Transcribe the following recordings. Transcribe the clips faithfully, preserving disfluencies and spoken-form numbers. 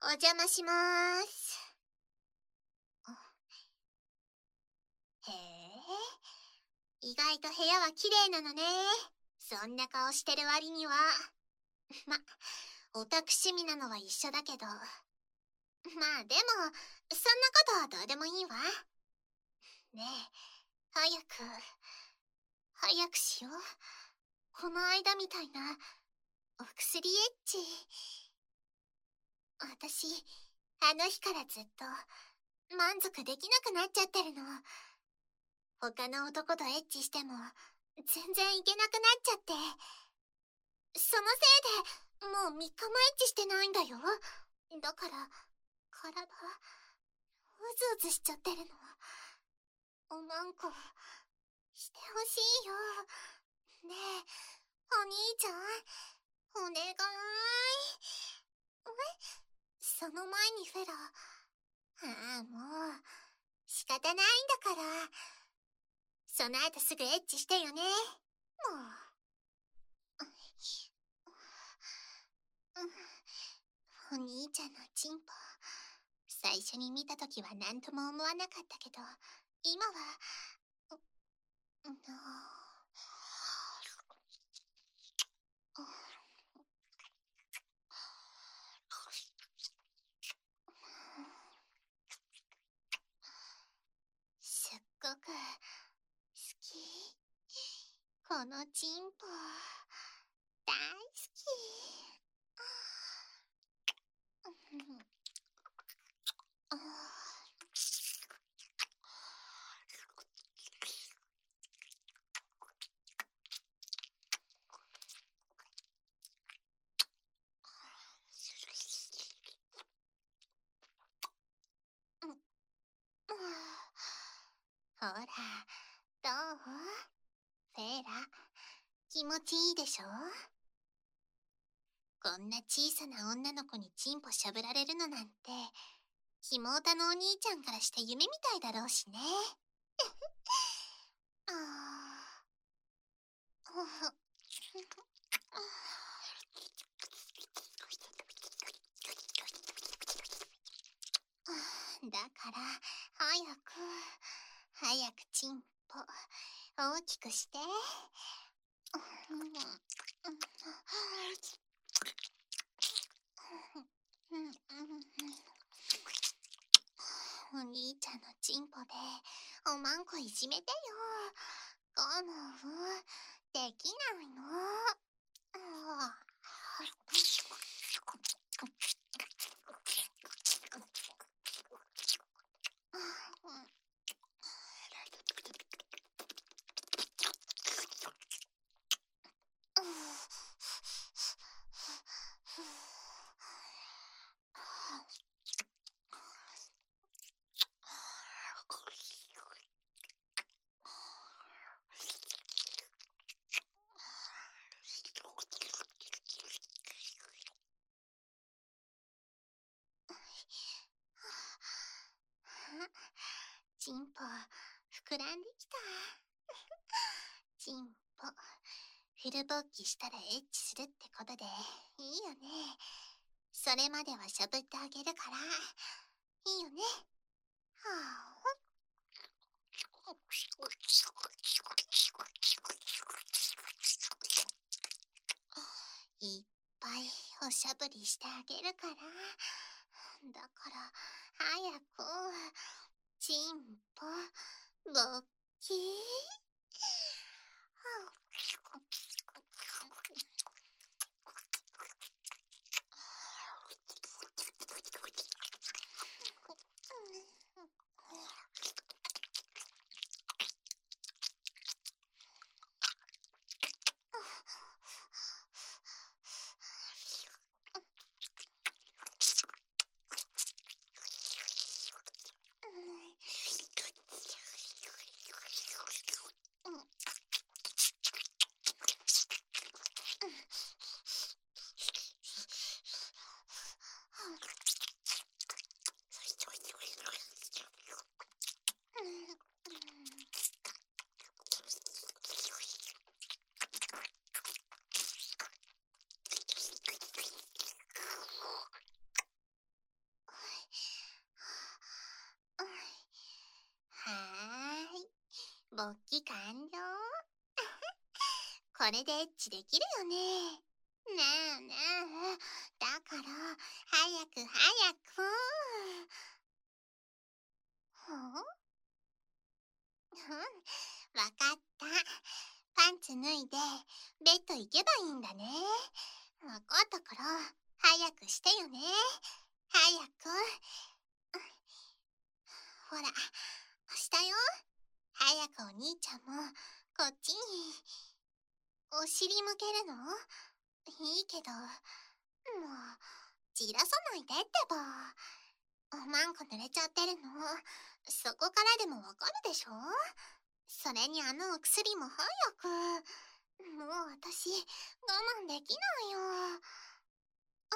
お邪魔しまーす。へえ、意外と部屋は綺麗なのね。そんな顔してる割には。ま、オタク趣味なのは一緒だけど。まあでも、そんなことはどうでもいいわ。ねえ、早く、早くしよう。この間みたいな、お薬エッチ。私、あの日からずっと、満足できなくなっちゃってるの。他の男とエッチしても、全然いけなくなっちゃって。そのせいで、もうみっかもエッチしてないんだよ。だから、体、うずうずしちゃってるの。おまんこ、してほしいよ。ねえ、お兄ちゃん、お願い。え、その前にフェラ。ああ、もう、仕方ないんだから。その後すぐエッチしてよね。もう。お兄ちゃんのチンポ、最初に見たときは何とも思わなかったけど、今は、う、の、すっごく、好き。このチンポ、大好き。ほら、どう？フェラ、気持ちいいでしょ？こんな小さな女の子にチンポしゃぶられるのなんて、ひもおたのお兄ちゃんからして夢みたいだろうしね。ああ。だから、早く、早くチンポ、大きくして。お兄ちゃんのチンポで、おまんこいじめてよ。我慢、できないの。チンポ、膨らんできた。チンポ、フル勃起したらエッチするってことでいいよね。それまではしゃぶってあげるから、いいよね。はあ。いっぱいおしゃぶりしてあげるから。だから、早く、チンポ、勃起。 勃起完了。これでエッチできるよね。ねえねえ、だから早く早く。はあ、うん、わかった。パンツ脱いでベッド行けばいいんだね。わかったから早くしてよね。早く。ほら、したよ。早くお兄ちゃんもこっちに。お尻向けるの？いいけど、もうじらさないでってば。おまんこ濡れちゃってるのそこからでもわかるでしょ。それにあのお薬も早く。もう私我慢できないよ。あ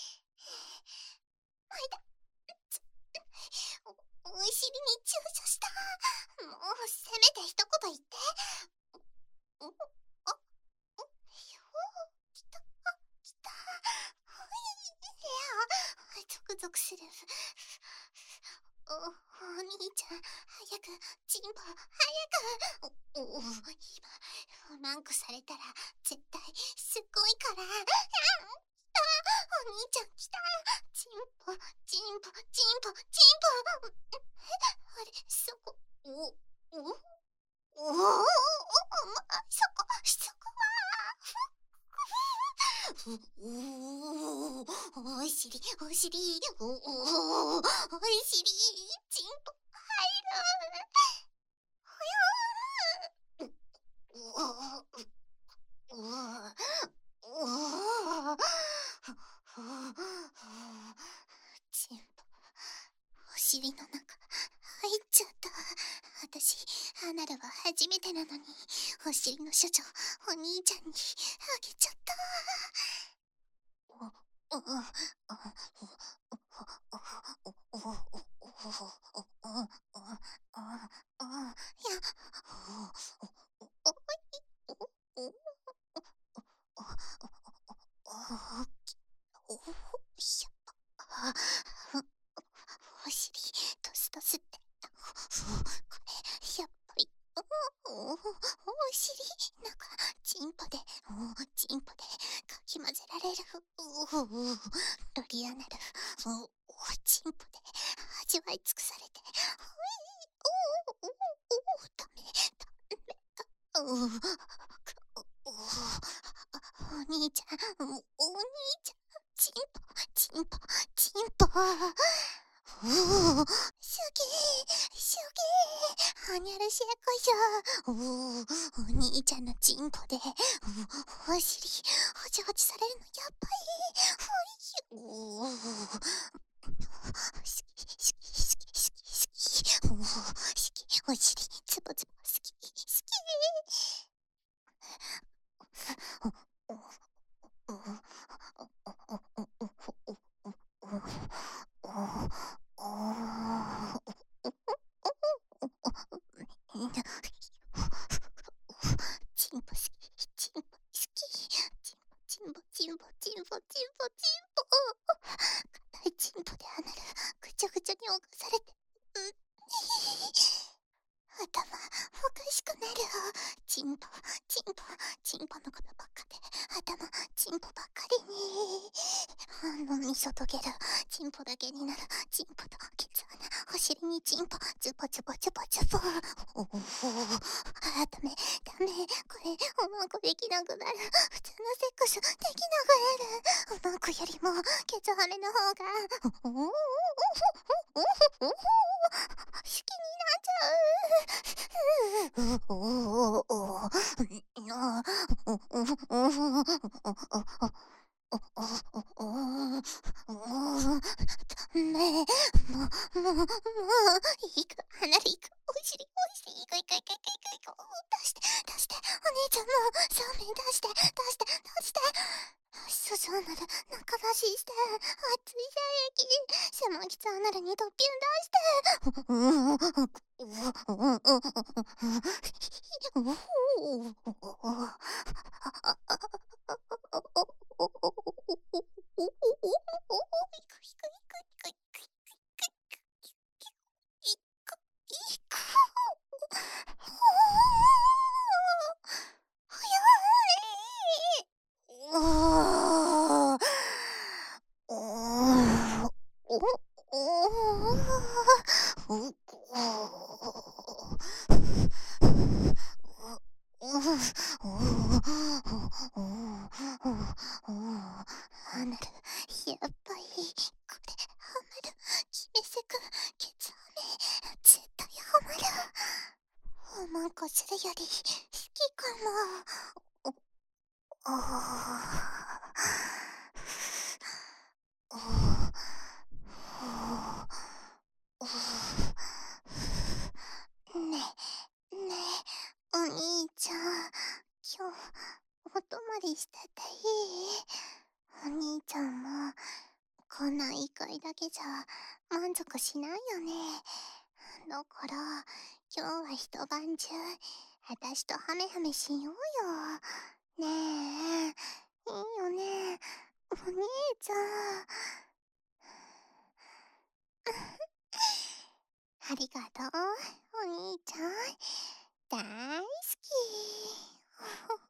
いた。お、お尻に注射した。もうせめて一言言って。お、お、あ、お、ひょー、きた、きた。はい、いや、ゾクゾクする。お、お兄ちゃん、早く、チンポ、早く。お、お、今、マンコされたら、絶対、すっごいから。あ、来た、お兄ちゃん来た。チンポ、チンポ、チンポ、チンポ。あれ、そこ、お、お、お、お、お、ま、そこ、そこは。お、お、お尻、お尻、お、お、お尻、チンポ、入る。ほやー。お、お、お、お、チンポ、お尻の中、入っちゃった。私、アナルは初めてなのに、お尻の処女、お兄ちゃんにあげちゃった。お、お、お、お、お、お、お尻、トストスって。これ、やっぱり、お、お尻、なんか、チンポで、お、チンポで、かき混ぜられる。お、ロリアナル、お、お、チンポで、味わい尽くされて。お、お、お、ダメ、ダメ。お、お、お兄ちゃん、お兄ちゃん、チンポ、チンポ、チンポ。おお、すげえ、すげえ、はにゃらしやこしょ。おお、お兄ちゃんのチンポで、お、お尻、ほちほちされるのやっぱり。おお、好き、好き、好き、好き、好き。おお、好き、お尻、つぼつぼ、好き、好き。おお、おお、おお、おお、おお、おお、チンポ好き、チンポ好き、チンポ、チンポ、チンポ、チンポ、チンポ、チンポ。硬いチンポでアナル、ぐちゃぐちゃに侵されて、うっ、頭、おかしくなる。チンポ、チンポ、チンポのことばっかで、頭、チンポばっかりに。脳みそとゲル、チンポだけになる。チンポとケツ穴、お尻にチンポ、ズボズボズボズボ。おお、あ、ダメ、ダメ。これ、おまんこできなくなる。普通のセックスできなくなる。おまんこよりも、ケツハメの方が、おお、おお、おお、おお、好きになっちゃう。おお、おお、おお、おお、おお、ダメ。もう、もう、もう、いいか、離れいく。おいしり、おいしり、いくいくいくいくいくいく。出して、出して、お兄ちゃんも、そうめん出して、出して、出して。そうそうなる、中出しして、熱い精液、シャマキツアナルにトッピン出して。うん、うん、うん、うん、うん、 ハマる。やっぱり、これ、ハマる。キメセク、ケツ飴、絶対ハマる。おまんこするより、好きかも。お、おー。ねえ、ねえ、お兄ちゃん、今日、お泊まりしてていい？お兄ちゃんも、こんないっかいだけじゃ満足しないよね。だから、今日は一晩中、あたしとハメハメしようよ。ねえ、いいよね、お兄ちゃん。ありがとう、お兄ちゃん。大好き。